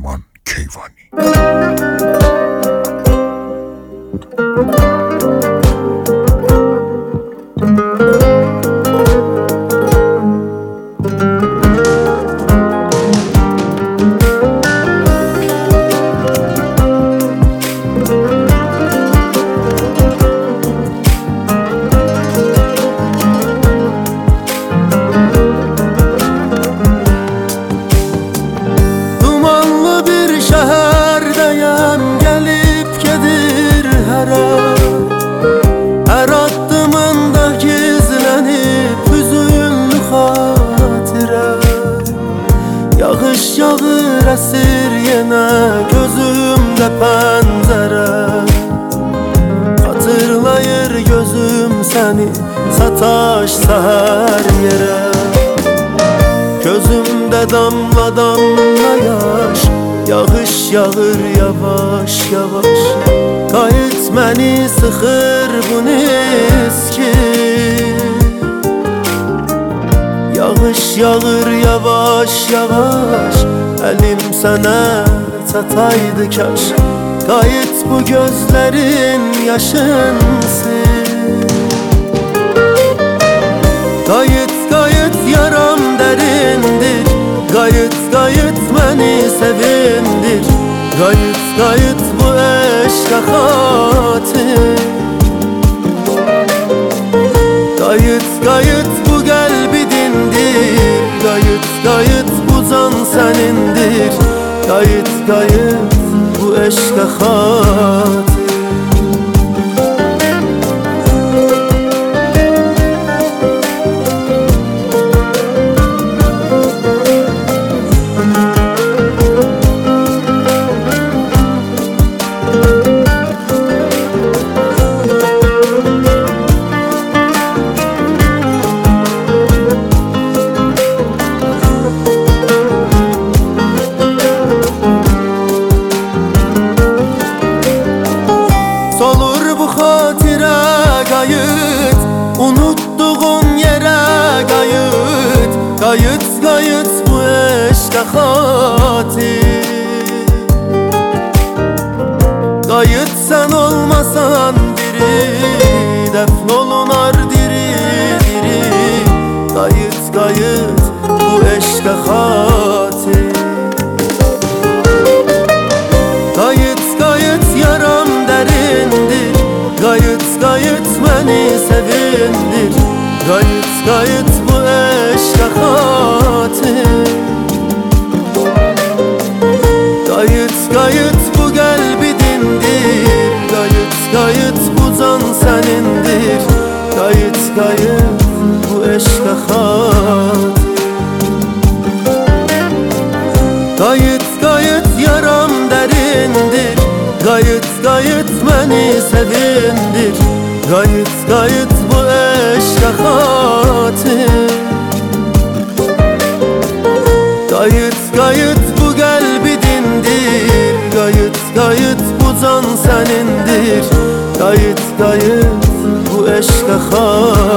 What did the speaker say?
Süleyman Keyvani. Her addımında gizlenip hüzünlü hatire. Yağış yağır esir yine gözümde pencere. Hatırlayır gözüm seni sataşsa her yere. Gözümde damla damla yaş, yağış yağır yavaş yavaş. Qayıt məni sıxır bu neski. Yağış yağır yavaş yavaş, əlim sənə çataydı kaş. Qayıt bu gözlərin yaşın sil. Qayıt qayıt yaram dərindir. Qayıt qayıt məni sevindir. Qayıt qayıt bu eşqə xatir. Qayıt qayıt bu qəlbi dindir. Qayıt qayıt bu can sənindir. Qayıt qayıt bu eşqə xatir. Solur bu xatirə qayıt, unutduğun yerə qayıt. Qayıt qayıt bu eşqə xatir. Qayıt sən olmasan diri, dəfn olunar diri diri. Qayıt qayıt bu eşqə xatir. Qayıt qayıt yaram dərindir. Qayıt qayıt məni sevindir. Qayıt qayıt bu eşqə xatir. Qayıt qayıt bu qəlbi dindir. Qayıt qayıt bu can sənindir. Qayıt qayıt bu eşqə xatir. Qayıt qayıt yaram dərindir. Qayıt qayıt məni sevindir. Qayıt qayıt bu eşqə xatir. Qayıt qayıt bu qəlbi dindir. Qayıt qayıt bu can sənindir. Qayıt qayıt bu eşqə xatir.